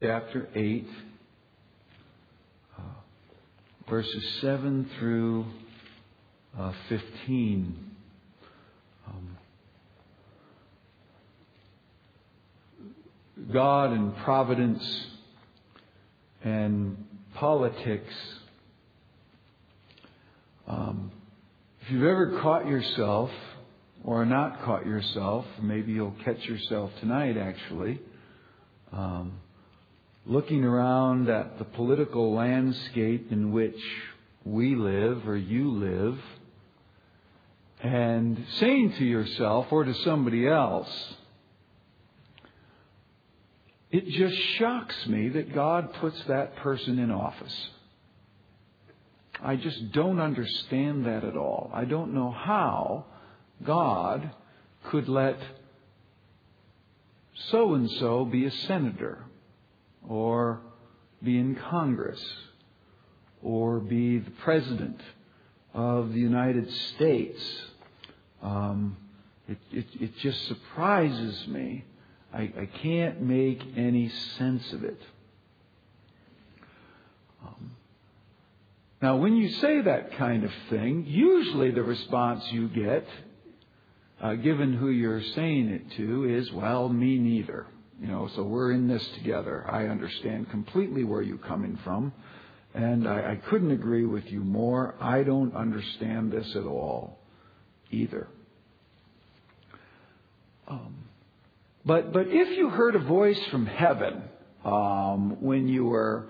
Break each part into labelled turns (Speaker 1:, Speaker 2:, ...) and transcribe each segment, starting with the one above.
Speaker 1: chapter 8, verses 7 through 15. God and providence and politics. If you've ever caught yourself, or not caught yourself, maybe you'll catch yourself tonight actually, looking around at the political landscape in which we live or you live, and saying to yourself or to somebody else, it just shocks me that God puts that person in office. I just don't understand that at all. I don't know how God could let so-and-so be a senator, or be in Congress, or be the President of the United States. It just surprises me. I can't make any sense of it. Now, when you say that kind of thing, usually the response you get, given who you're saying it to, is, well, me neither. So we're in this together. I understand completely where you're coming from, and I couldn't agree with you more. I don't understand this at all either. But if you heard a voice from heaven when you were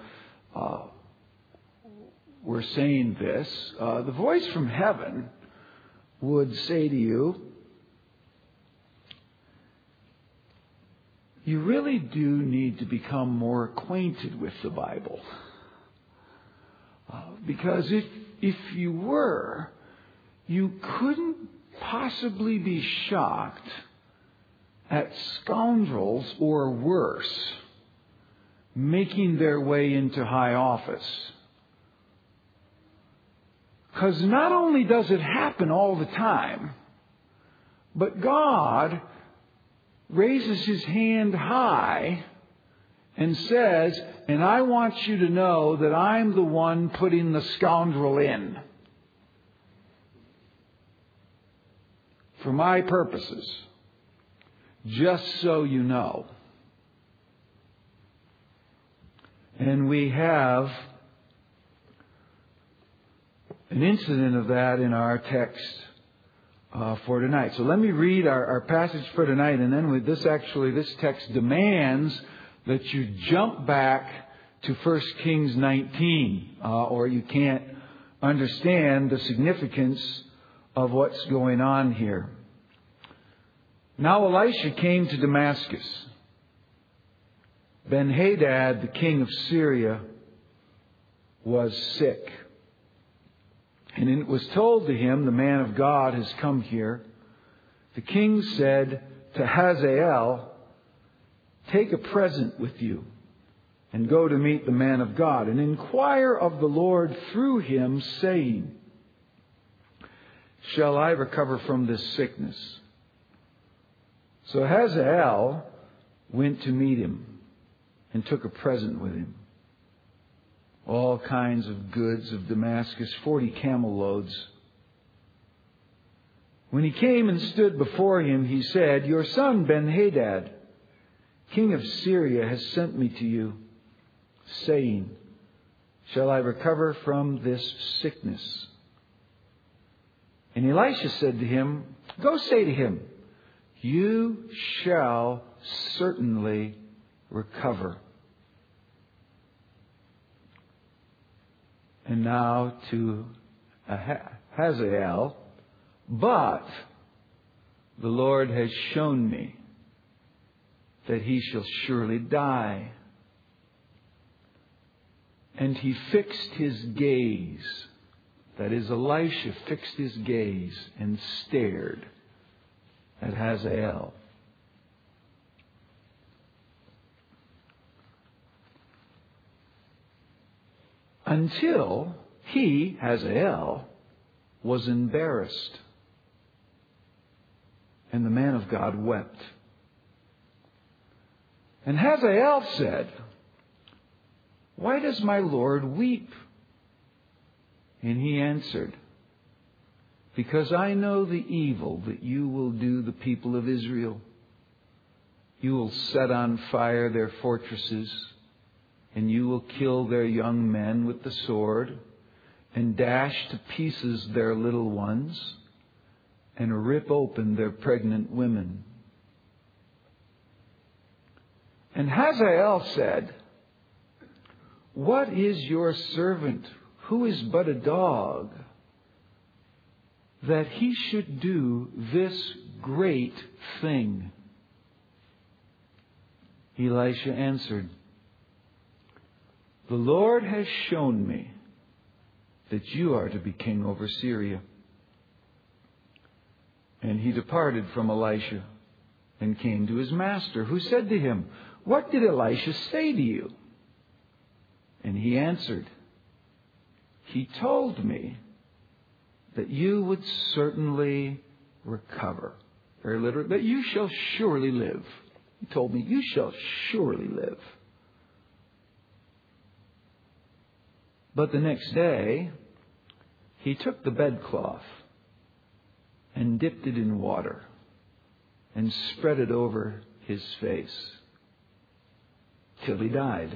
Speaker 1: saying this, the voice from heaven would say to you, you really do need to become more acquainted with the Bible. Because if you were, you couldn't possibly be shocked at scoundrels or worse making their way into high office. Because not only does it happen all the time, but God raises His hand high and says, and I want you to know that I'm the one putting the scoundrel in for my purposes, just so you know. And we have an incident of that in our text for tonight. So let me read our passage for tonight, and then this text demands that you jump back to 1 Kings 19, or you can't understand the significance of what's going on here. Now Elisha came to Damascus. Ben-Hadad, the king of Syria, was sick. And it was told to him, the man of God has come here. The king said to Hazael, take a present with you and go to meet the man of God and inquire of the Lord through him, saying, shall I recover from this sickness? So Hazael went to meet him and took a present with him. All kinds of goods of Damascus, 40 camel loads. When he came and stood before him, he said, your son Ben-Hadad, king of Syria, has sent me to you, saying, shall I recover from this sickness? And Elisha said to him, go say to him, you shall certainly recover. And now to Hazael, but the Lord has shown me that he shall surely die. And he fixed his gaze, that is, Elisha fixed his gaze and stared at Hazael. Until he, Hazael, was embarrassed. And the man of God wept. And Hazael said, why does my Lord weep?" And he answered, "Because I know the evil that you will do the people of Israel. You will set on fire their fortresses, and you will kill their young men with the sword, and dash to pieces their little ones, and rip open their pregnant women." And Hazael said, "What is your servant, who is but a dog, that he should do this great thing?" Elisha answered, "The Lord has shown me that you are to be king over Syria." And he departed from Elisha and came to his master, who said to him, "What did Elisha say to you?" And he answered, "He told me that you would certainly recover." Very literally, that you shall surely live. He told me, "You shall surely live." But the next day, he took the bedcloth and dipped it in water and spread it over his face till he died.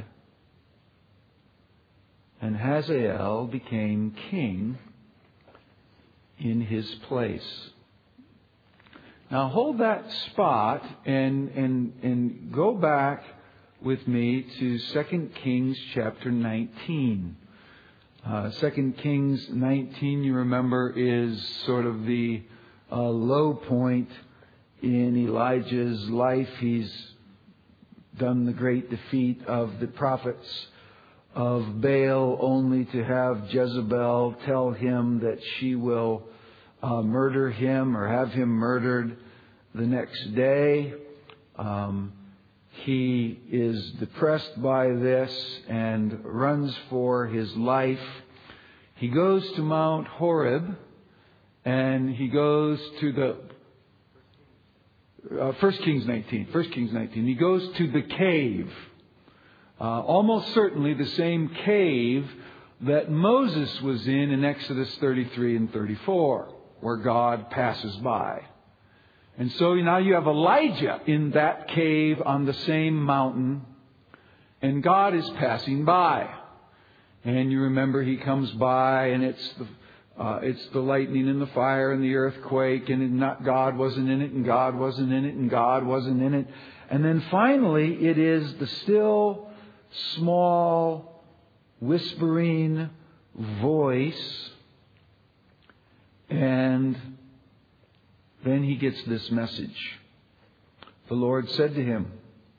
Speaker 1: And Hazael became king in his place. Now hold that spot and go back with me to 2 Kings chapter 19. 2 Kings 19, you remember, is sort of the low point in Elijah's life. He's done the great defeat of the prophets of Baal, only to have Jezebel tell him that she will murder him or have him murdered the next day. He is depressed by this and runs for his life. He goes to Mount Horeb, and he goes to the 1 Kings 19. 1 Kings 19. He goes to the cave. Almost certainly the same cave that Moses was in Exodus 33 and 34, where God passes by. And so now you have Elijah in that cave on the same mountain, and God is passing by. And you remember he comes by, and it's the lightning and the fire and the earthquake, and God wasn't in it, and God wasn't in it, and God wasn't in it. And then finally it is the still, small, whispering voice. And then he gets this message. The Lord said to him,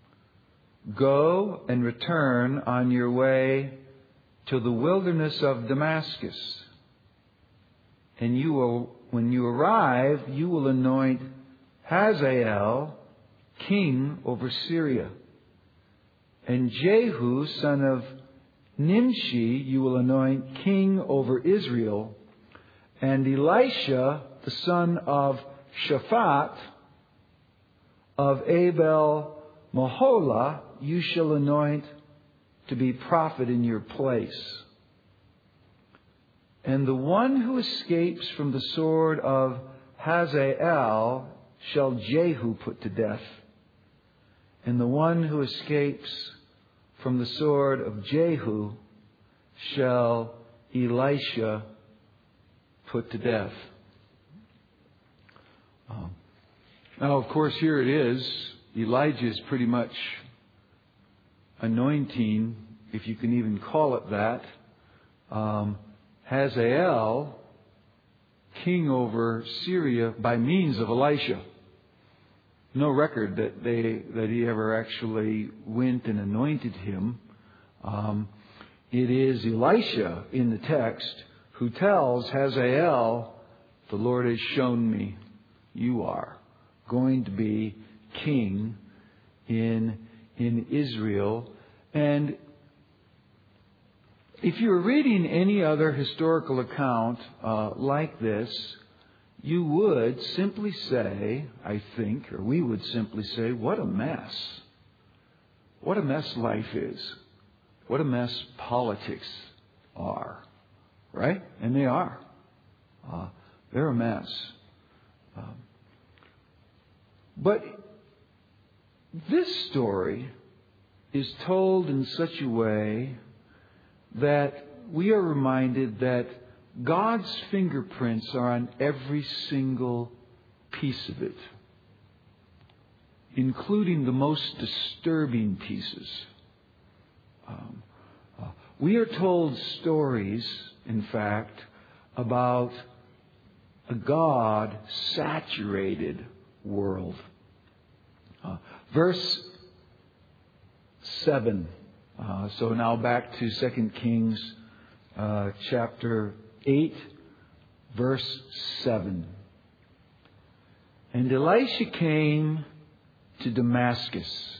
Speaker 1: "Go and return on your way to the wilderness of Damascus. And when you arrive, you will anoint Hazael king over Syria. And Jehu, son of Nimshi, you will anoint king over Israel. And Elisha, the son of Shaphat of Abel Maholah, you shall anoint to be prophet in your place. And the one who escapes from the sword of Hazael shall Jehu put to death. And the one who escapes from the sword of Jehu shall Elisha put to death." Now, of course, here it is. Elijah is pretty much anointing, if you can even call it that, Hazael king over Syria by means of Elisha. No record that he ever actually went and anointed him. It is Elisha in the text who tells Hazael, "The Lord has shown me you are going to be king in Israel." And if you were reading any other historical account like this, you would simply say, I think, or we would simply say, what a mess. What a mess life is. what a mess politics are, right? And they are. They're a mess. But this story is told in such a way that we are reminded that God's fingerprints are on every single piece of it, including the most disturbing pieces. We are told stories, in fact, about a God-saturated world. Verse 7. So now back to 2 Kings chapter 8, verse 7. And Elisha came to Damascus.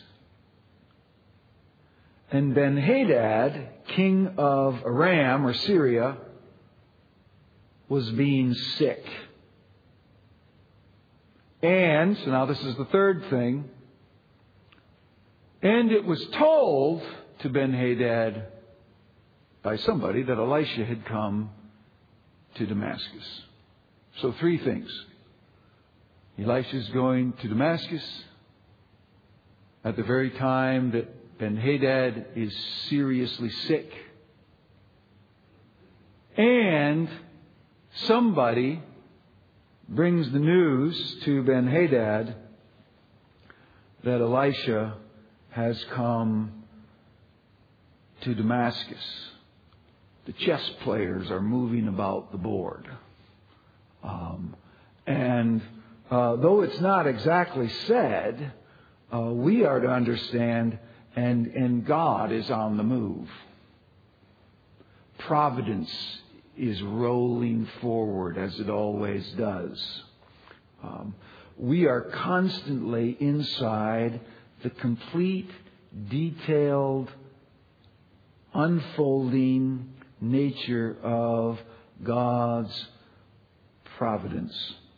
Speaker 1: And Ben-Hadad, king of Aram or Syria, was being sick. And, so now this is the third thing, and it was told to Ben-Hadad by somebody that Elisha had come to Damascus. So three things. Elisha's going to Damascus at the very time that Ben-Hadad is seriously sick. And somebody brings the news to Ben-Hadad that Elisha has come to Damascus. The chess players are moving about the board. And though it's not exactly said, we are to understand, and God is on the move. Providence is rolling forward as it always does. We are constantly inside the complete, detailed, unfolding nature of God's providence.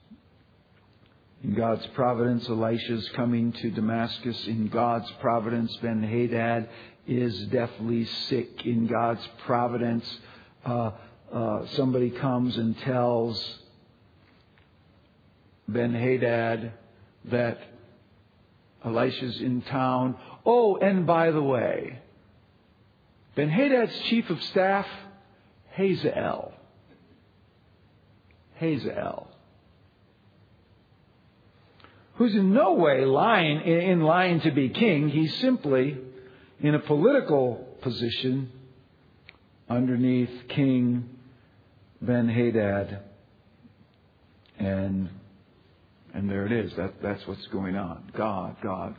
Speaker 1: In God's providence, Elisha's coming to Damascus. In God's providence, Ben-Hadad is deathly sick. In God's providence, somebody comes and tells Ben-Hadad that Elisha's in town. Oh, and by the way, Ben-Hadad's chief of staff, Hazael, who's in no way in line to be king. He's simply in a political position underneath King Ben-Hadad. And there it is. That's what's going on. God,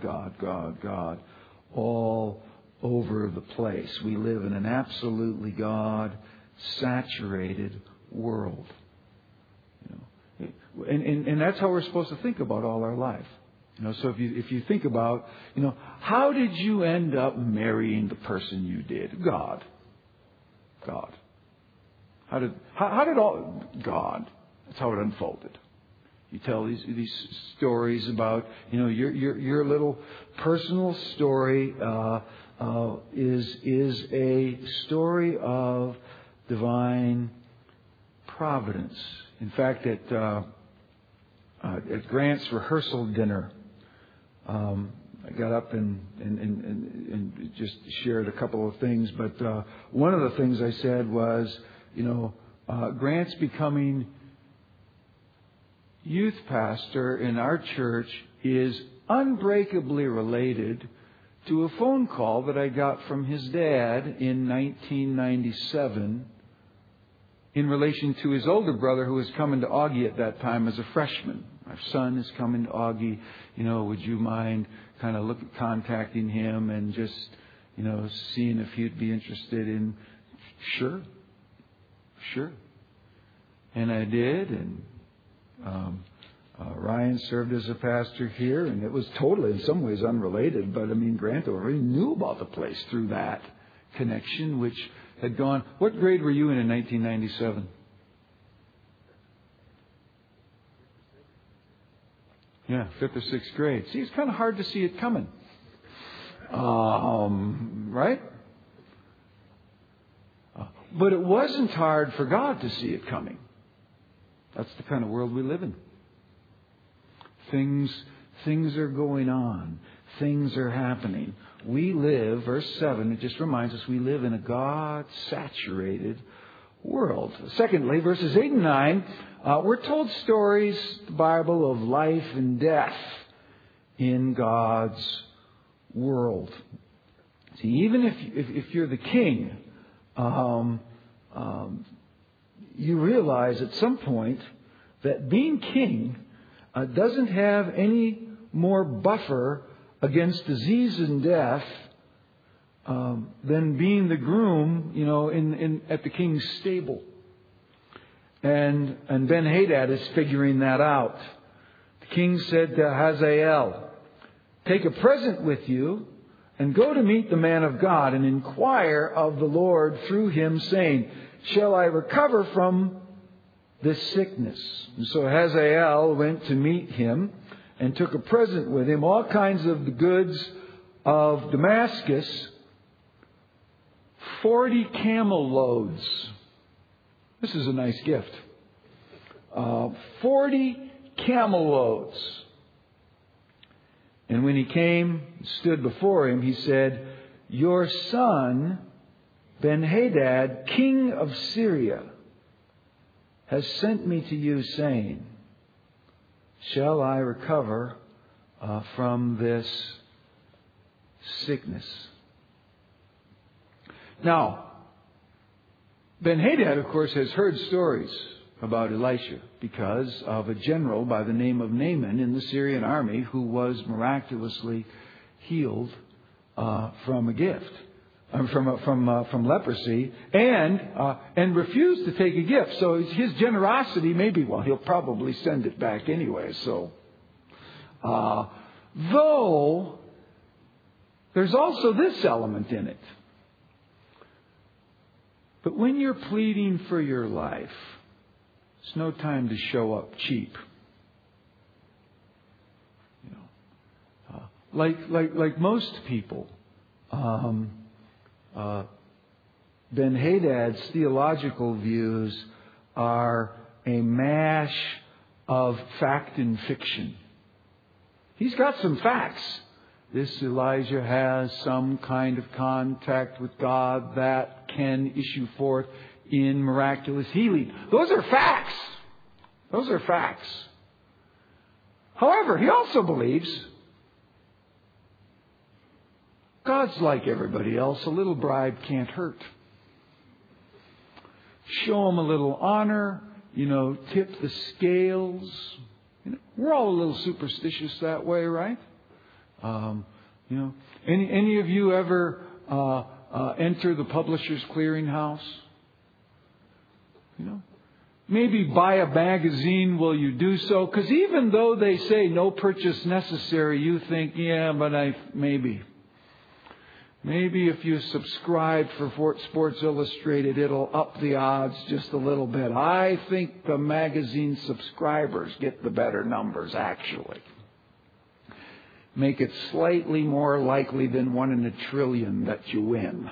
Speaker 1: all over the place. We live in an absolutely God-saturated world. And that's how we're supposed to think about all our life. So if you think about, how did you end up marrying the person you did? God. How did all God? That's how it unfolded. You tell these stories about, your little personal story is a story of divine providence. In fact, at Grant's rehearsal dinner, I got up and just shared a couple of things. But one of the things I said was, Grant's becoming youth pastor in our church is unbreakably related to a phone call that I got from his dad in 1997 in relation to his older brother who was coming to Augie at that time as a freshman. Our son is coming to Augie. Would you mind kind of contacting him and just, seeing if he'd be interested in... Sure. And I did, and Ryan served as a pastor here, and it was totally, in some ways, unrelated. But, Grant already knew about the place through that connection, which had gone... What grade were you in 1997? Yeah, 5th or 6th grade. See, it's kind of hard to see it coming. Right? But it wasn't hard for God to see it coming. That's the kind of world we live in. Things are going on. Things are happening. We live, verse 7, it just reminds us, we live in a God-saturated world. Secondly, verses 8 and 9, we're told stories, the Bible, of life and death in God's world. See, even if you're the king, you realize at some point that being king doesn't have any more buffer against disease and death than being the groom, at the king's stable. And Ben-Hadad is figuring that out. The king said to Hazael, "Take a present with you and go to meet the man of God and inquire of the Lord through him, saying, 'Shall I recover from this sickness?'" And so Hazael went to meet him and took a present with him, all kinds of the goods of Damascus, 40 camel loads. This is a nice gift. 40 camel loads. And when he came and stood before him, he said, "Your son, Ben-Hadad, king of Syria, has sent me to you, saying, 'Shall I recover from this sickness?'" Now, Ben-Hadad, of course, has heard stories about Elisha because of a general by the name of Naaman in the Syrian army who was miraculously healed from a gift, from leprosy, and refused to take a gift. So his generosity, he'll probably send it back anyway. So, though there's also this element in it. But when you're pleading for your life, it's no time to show up cheap. Like most people, Ben-Hadad's theological views are a mash of fact and fiction. He's got some facts. This Elijah has some kind of contact with God that can issue forth in miraculous healing. Those are facts. Those are facts. However, he also believes God's like everybody else. A little bribe can't hurt. Show him a little honor, tip the scales. We're all a little superstitious that way, right? Any of you ever enter the Publishers Clearinghouse? Maybe buy a magazine while you do so, because even though they say no purchase necessary, you think, maybe if you subscribe for Sports Illustrated, it'll up the odds just a little bit. I think the magazine subscribers get the better numbers, actually. Make it slightly more likely than 1 in a trillion that you win.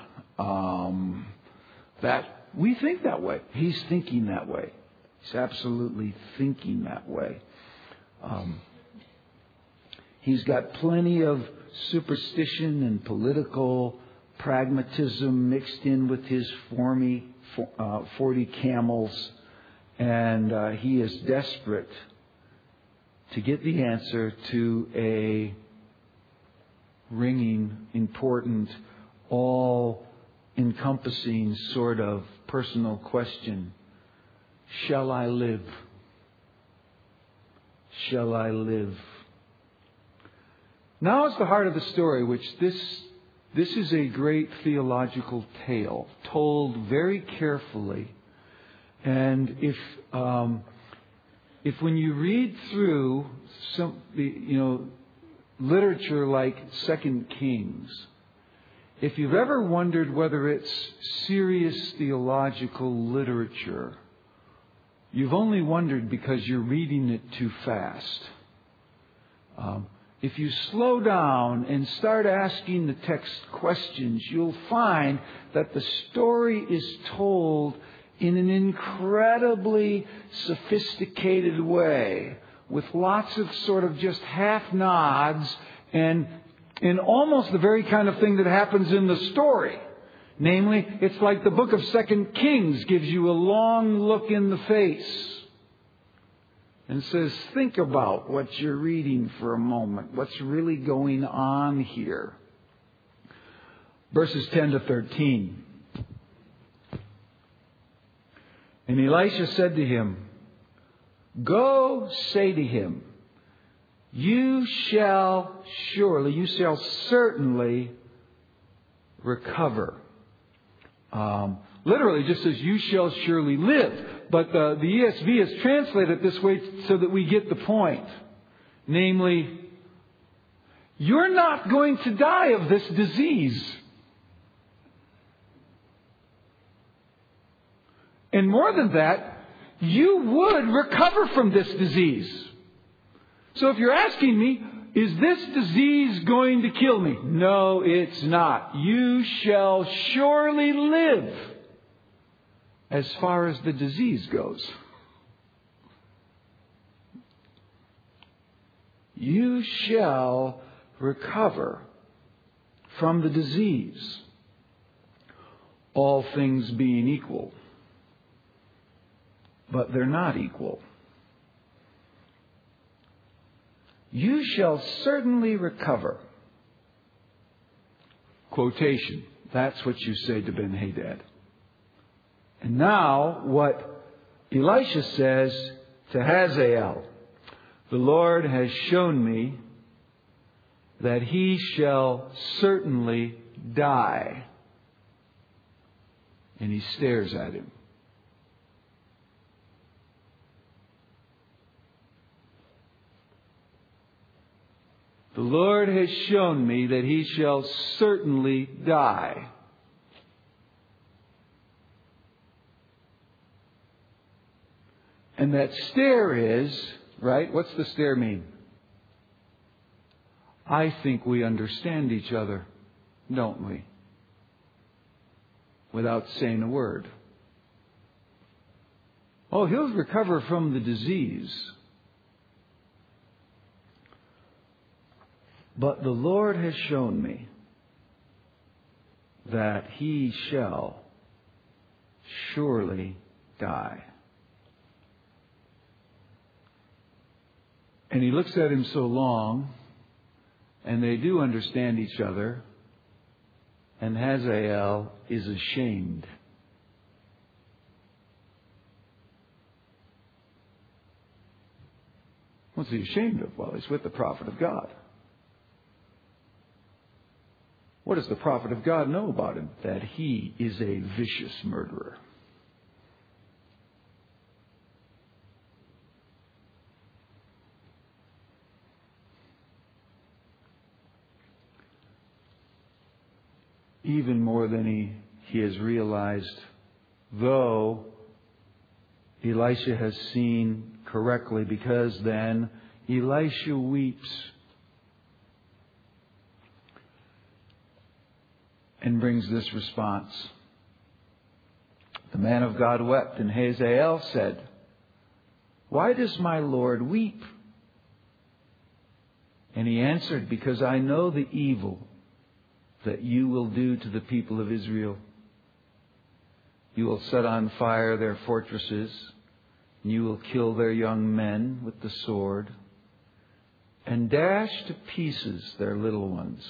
Speaker 1: That we think that way. He's thinking that way. He's absolutely thinking that way. He's got plenty of superstition and political pragmatism mixed in with his 40 camels, and he is desperate to get the answer to a ringing, important, all-encompassing sort of personal question. Shall I live? Shall I live? Now is the heart of the story, which this is a great theological tale, told very carefully. And if when you read through literature like 2 Kings, if you've ever wondered whether it's serious theological literature, you've only wondered because you're reading it too fast. if you slow down and start asking the text questions, you'll find that the story is told in an incredibly sophisticated way, with lots of sort of just half nods and almost the very kind of thing that happens in the story. Namely, it's like the book of 2 Kings gives you a long look in the face and says, think about what you're reading for a moment. What's really going on here? Verses 10 to 13. And Elisha said to him, go say to him, you shall certainly recover. Literally just says, you shall surely live. But the ESV has translated it this way so that we get the point. Namely, you're not going to die of this disease. And more than that, you would recover from this disease. So if you're asking me, is this disease going to kill me? No, it's not. You shall surely live as far as the disease goes. You shall recover from the disease, all things being equal. But they're not equal. You shall certainly recover. Quotation. That's what you say to Ben-Hadad. And now what Elisha says to Hazael. The Lord has shown me that he shall certainly die. And he stares at him. The Lord has shown me that he shall certainly die. And that stare is, right? What's the stare mean? I think we understand each other, don't we? Without saying a word. Oh, he'll recover from the disease. But the Lord has shown me that he shall surely die. And he looks at him so long, and they do understand each other, and Hazael is ashamed. What's he ashamed of? Well, he's with the prophet of God. What does the prophet of God know about him? That he is a vicious murderer. Even more than he has realized, though Elisha has seen correctly, because then Elisha weeps and brings this response. The man of God wept, and Hazael said, why does my Lord weep? And he answered, because I know the evil that you will do to the people of Israel. You will set on fire their fortresses, and you will kill their young men with the sword, and dash to pieces their little ones,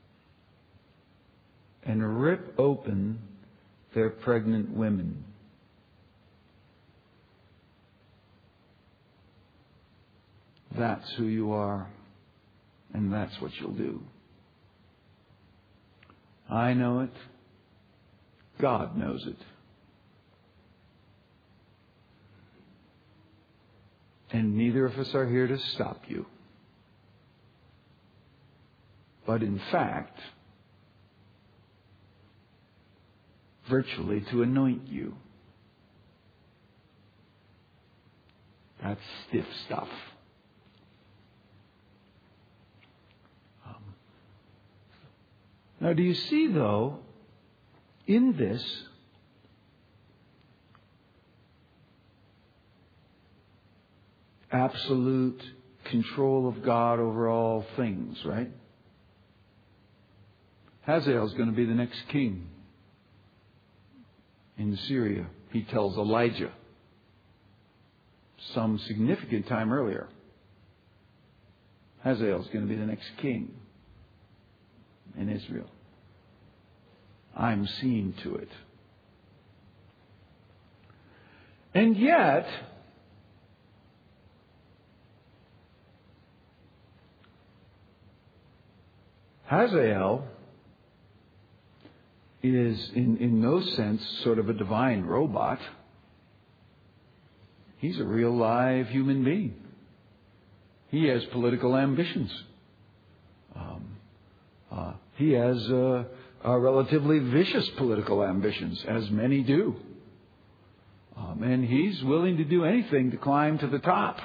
Speaker 1: and rip open their pregnant women. That's who you are, and that's what you'll do. I know it. God knows it. And neither of us are here to stop you. But in fact, virtually to anoint you. That's stiff stuff. Now, do you see, though, in this, absolute control of God over all things, right? Hazael is going to be the next king in Syria. He tells Elijah some significant time earlier. Hazael is going to be the next king in Israel. I'm seeing to it. And yet, Hazael is in no sense sort of a divine robot. He's a real live human being. He has political ambitions. He has relatively vicious political ambitions, as many do. And he's willing to do anything to climb to the top.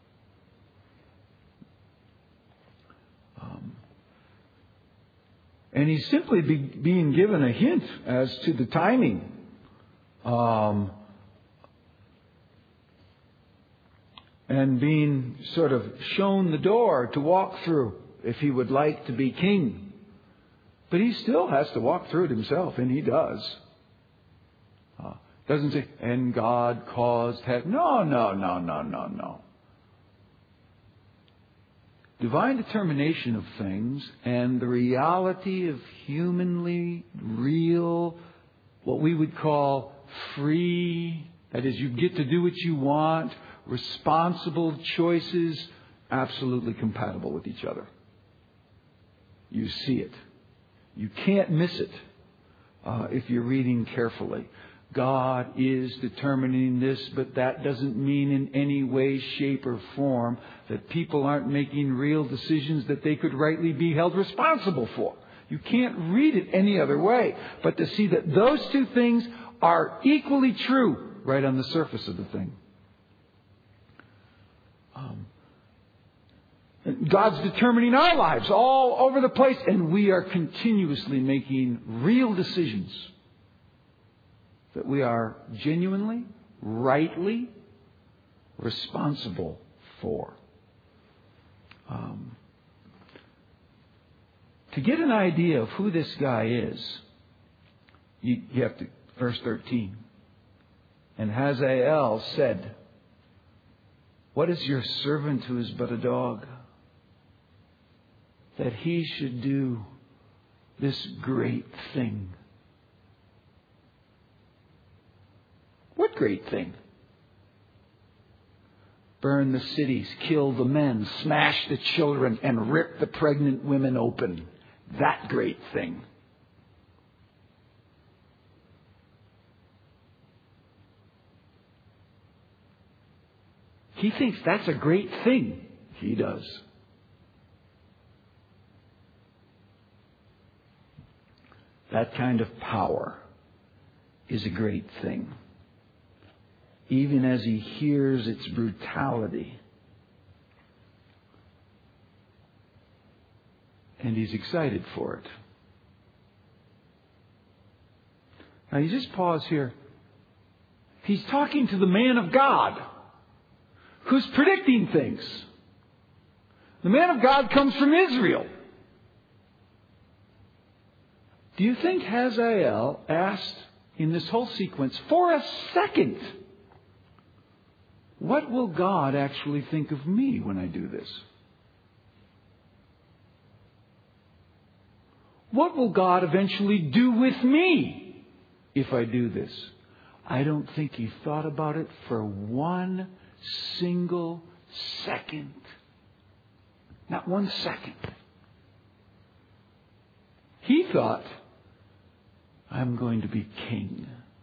Speaker 1: And he's simply being given a hint as to the timing. And being sort of shown the door to walk through if he would like to be king. But he still has to walk through it himself, and he does. Doesn't say, and God caused heaven. No. Divine determination of things and the reality of humanly real, what we would call free, that is, you get to do what you want, responsible choices, absolutely compatible with each other. You see it. You can't miss it if you're reading carefully. God is determining this, but that doesn't mean in any way, shape, or form that people aren't making real decisions that they could rightly be held responsible for. You can't read it any other way but to see that those two things are equally true right on the surface of the thing. God's determining our lives all over the place, and we are continuously making real decisions that we are genuinely, rightly responsible for. To get an idea of who this guy is, you have to, verse 13. And Hazael said, "What is your servant who is but a dog, that he should do this great thing?" What great thing? Burn the cities, kill the men, smash the children, and rip the pregnant women open. That great thing. He thinks that's a great thing. He does. That kind of power is a great thing. Even as he hears its brutality. And he's excited for it. Now you just pause here. He's talking to the man of God who's predicting things. The man of God comes from Israel. Do you think Hazael asked in this whole sequence for a second, what will God actually think of me when I do this? What will God eventually do with me if I do this? I don't think he thought about it for one single second. Not 1 second. He thought, I'm going to be king.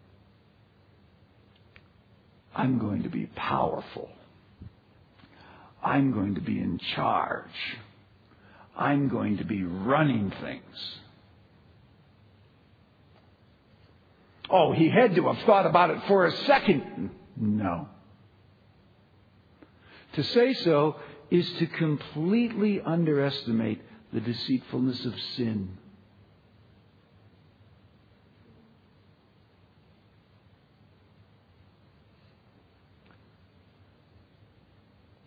Speaker 1: I'm going to be powerful. I'm going to be in charge. I'm going to be running things. Oh, he had to have thought about it for a second. No. To say so is to completely underestimate the deceitfulness of sin.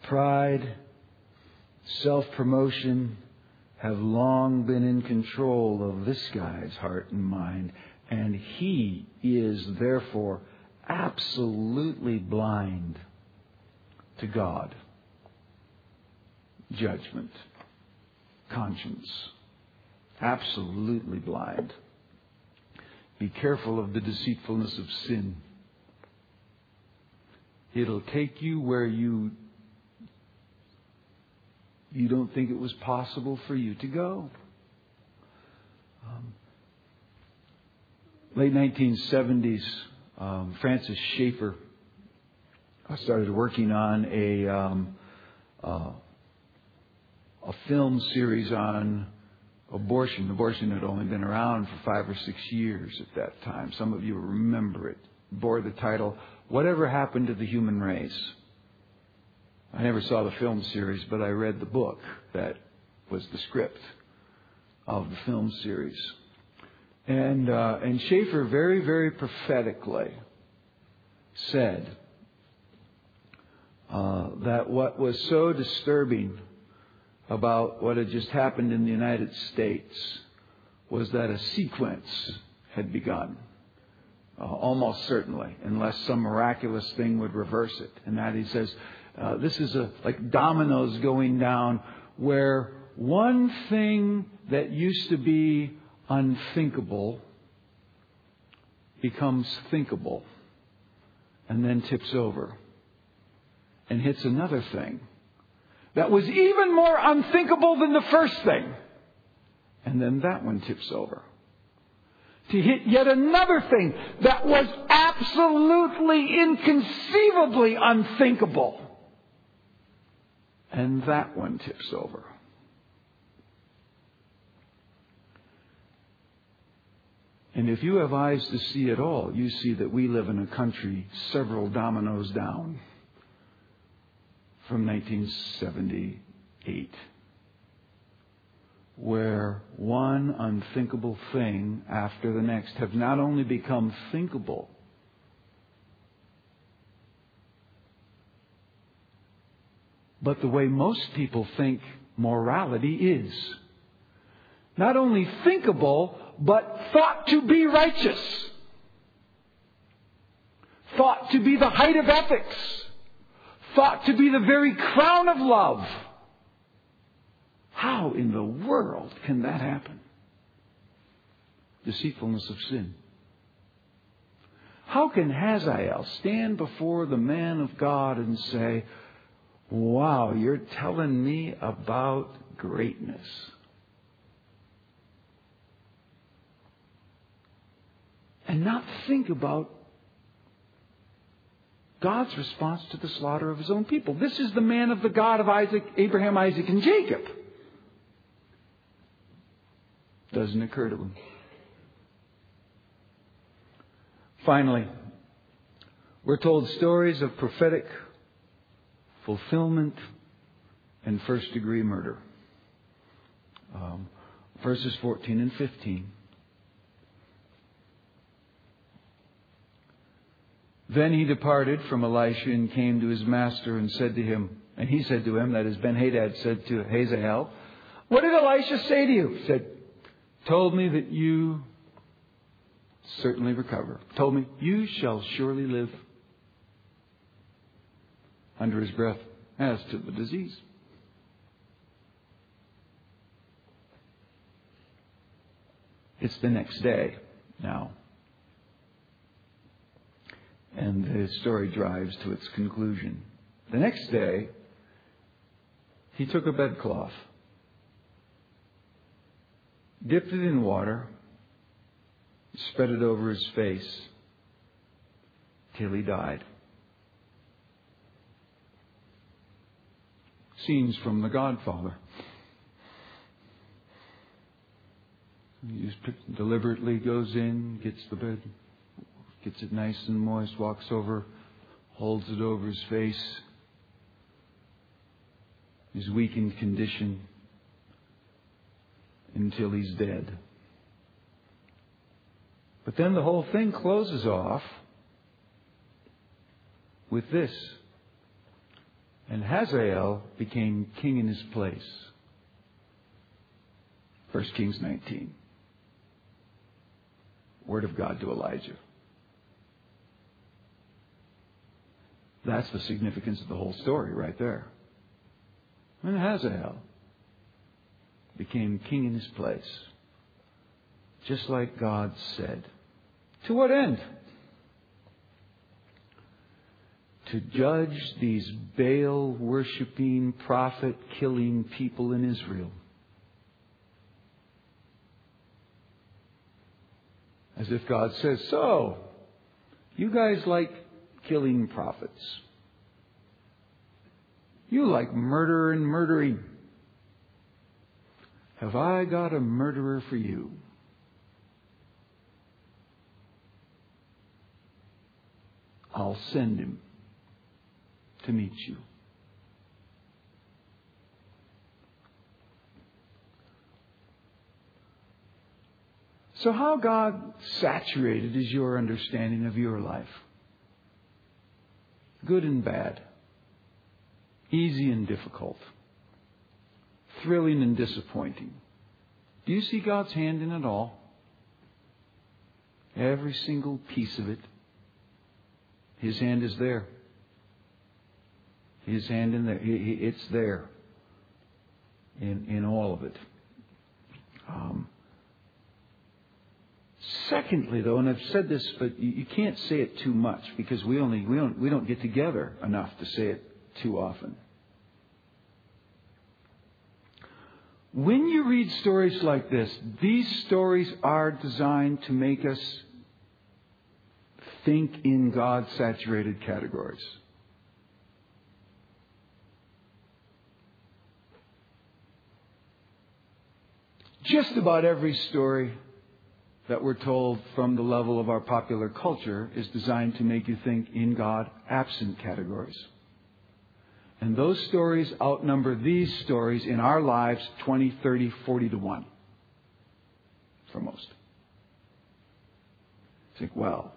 Speaker 1: Pride, self-promotion have long been in control of this guy's heart and mind, and he is therefore absolutely blind to God, judgment, conscience. Absolutely blind. Be careful of the deceitfulness of sin. It'll take you where you don't think it was possible for you to go. Late 1970s, Francis Schaeffer started working on a film series on abortion. Abortion had only been around for 5 or 6 years at that time. Some of you will remember it. It bore the title, Whatever Happened to the Human Race? I never saw the film series, but I read the book that was the script of the film series. And Schaeffer very, very prophetically said that what was so disturbing about what had just happened in the United States was that a sequence had begun. Almost certainly, unless some miraculous thing would reverse it. And that he says, this is like dominoes going down, where one thing that used to be unthinkable becomes thinkable and then tips over and hits another thing that was even more unthinkable than the first thing. And then that one tips over to hit yet another thing that was absolutely inconceivably unthinkable. And that one tips over. And if you have eyes to see at all, you see that we live in a country several dominoes down from 1978, where one unthinkable thing after the next have not only become thinkable, but the way most people think morality is. Not only thinkable, but thought to be righteous. Thought to be the height of ethics. Thought to be the very crown of love. How in the world can that happen? Deceitfulness of sin. How can Hazael stand before the man of God and say, wow, you're telling me about greatness? And not think about God's response to the slaughter of his own people. This is the man of the God of Abraham, Isaac, and Jacob. Doesn't occur to him. Finally, we're told stories of prophetic fulfillment and first-degree murder. Verses 14 and 15. Then he departed from Elisha and came to his master and said to him, and he said to him, that is, Ben-Hadad said to Hazael, what did Elisha say to you? He said, told me that you certainly recover. Told me, you shall surely live. Under his breath, as to the disease. It's the next day now. And the story drives to its conclusion. The next day, he took a bedcloth, dipped it in water, spread it over his face till he died. Scenes from The Godfather. He just deliberately goes in, gets the bed, gets it nice and moist, walks over, holds it over his face, his weakened condition, until he's dead. But then the whole thing closes off with this. And Hazael became king in his place. 1 Kings 19. Word of God to Elijah. That's the significance of the whole story right there. And Hazael became king in his place. Just like God said. To what end? To judge these Baal-worshipping, prophet-killing people in Israel. As if God says, so, you guys like killing prophets. You like murder and murdering. Have I got a murderer for you? I'll send him to meet you. So how God saturated is your understanding of your life? Good and bad. Easy and difficult. Thrilling and disappointing. Do you see God's hand in it all? Every single piece of it. His hand is there. His hand in there. It's there. In all of it. Secondly, though, and I've said this, but you can't say it too much because we don't get together enough to say it too often. When you read stories like this, these stories are designed to make us think in God-saturated categories. Just about every story that we're told from the level of our popular culture is designed to make you think in God absent categories. And those stories outnumber these stories in our lives 20, 30, 40 to 1. For most. Think, well,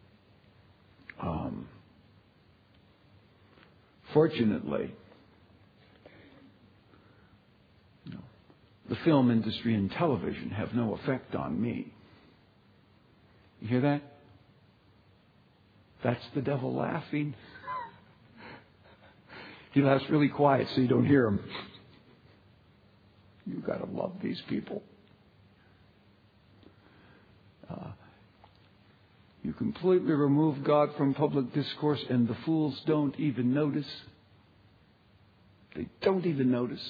Speaker 1: fortunately, the film industry and television have no effect on me. You hear that? That's the devil laughing. He laughs really quiet so you don't hear him. You've got to love these people. You completely remove God from public discourse and the fools don't even notice. They don't even notice.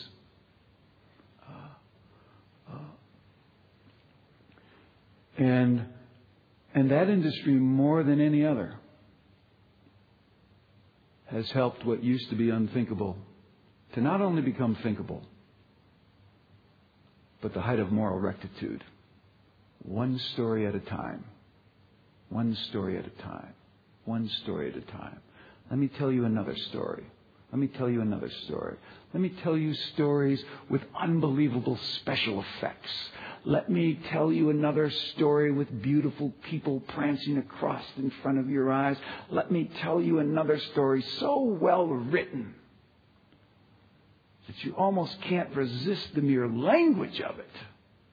Speaker 1: And that industry, more than any other, has helped what used to be unthinkable to not only become thinkable, but the height of moral rectitude. One story at a time. One story at a time. One story at a time. Let me tell you another story. Let me tell you another story. Let me tell you stories with unbelievable special effects. Let me tell you another story with beautiful people prancing across in front of your eyes. Let me tell you another story so well written that you almost can't resist the mere language of it.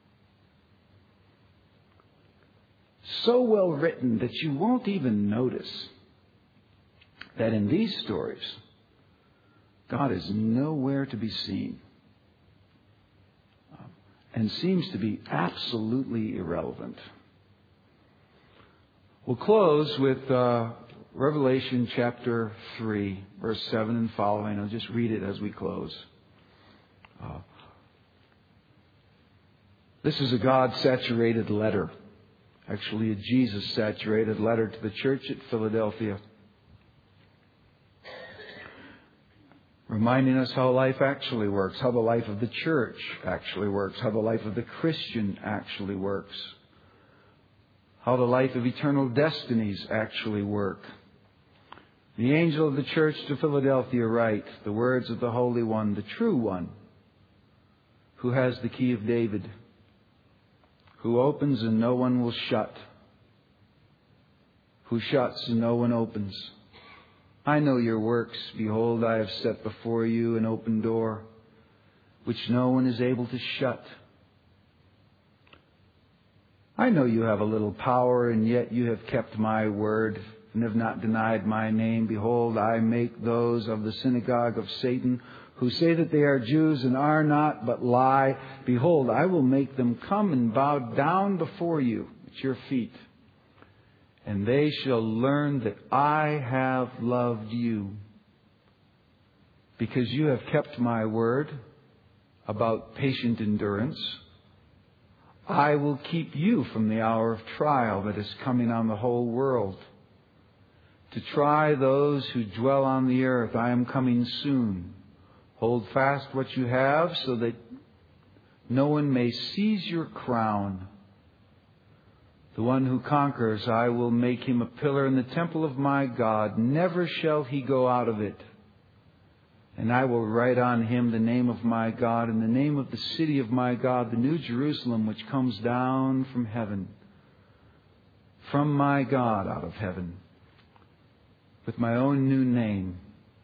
Speaker 1: So well written that you won't even notice that in these stories, God is nowhere to be seen and seems to be absolutely irrelevant. We'll close with Revelation chapter 3, verse 7 and following. I'll just read it as we close. This is a God-saturated letter. Actually, a Jesus-saturated letter to the church at Philadelphia. Reminding us how life actually works, how the life of the church actually works, how the life of the Christian actually works, how the life of eternal destinies actually work. The angel of the church to Philadelphia write the words of the Holy One, the true One, who has the key of David, who opens and no one will shut, who shuts and no one opens. I know your works. Behold, I have set before you an open door, which no one is able to shut. I know you have a little power, and yet you have kept my word and have not denied my name. Behold, I make those of the synagogue of Satan who say that they are Jews and are not, but lie. Behold, I will make them come and bow down before you at your feet. And they shall learn that I have loved you, because you have kept my word about patient endurance. I will keep you from the hour of trial that is coming on the whole world, to try those who dwell on the earth. I am coming soon. Hold fast what you have, so that no one may seize your crown. The one who conquers, I will make him a pillar in the temple of my God. Never shall he go out of it. And I will write on him the name of my God and the name of the city of my God, the New Jerusalem, which comes down from heaven, from my God out of heaven, with my own new name.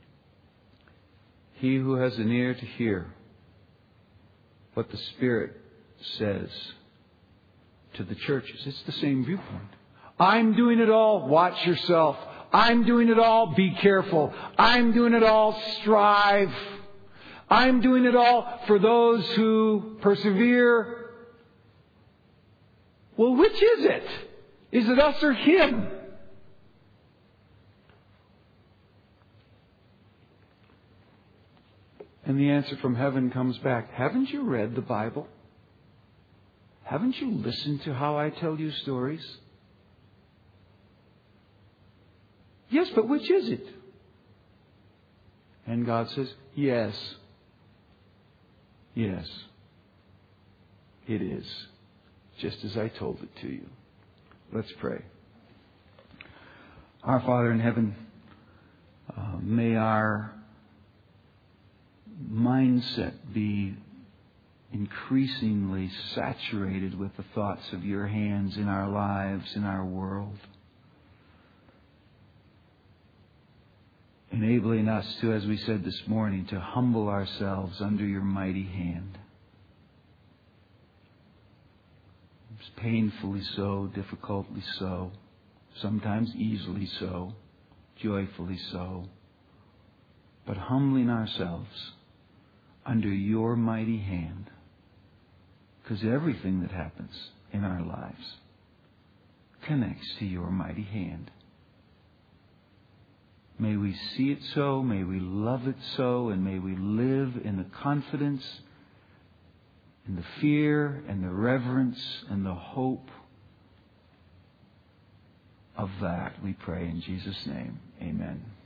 Speaker 1: He who has an ear to hear what the Spirit says to the churches. It's the same viewpoint. I'm doing it all. Watch yourself. I'm doing it all. Be careful. I'm doing it all. Strive. I'm doing it all for those who persevere. Well, which is it? Is it us or him? And the answer from heaven comes back. Haven't you read the Bible? Haven't you listened to how I tell you stories? Yes, but which is it? And God says, yes. Yes. It is. Just as I told it to you. Let's pray. Our Father in heaven, may our mindset be increasingly saturated with the thoughts of your hands in our lives, in our world. Enabling us to, as we said this morning, to humble ourselves under your mighty hand. It's painfully so, difficultly so, sometimes easily so, joyfully so, but humbling ourselves under your mighty hand, because everything that happens in our lives connects to your mighty hand. May we see it so, may we love it so, and may we live in the confidence, in the fear, and the reverence, and the hope of that, we pray in Jesus' name. Amen.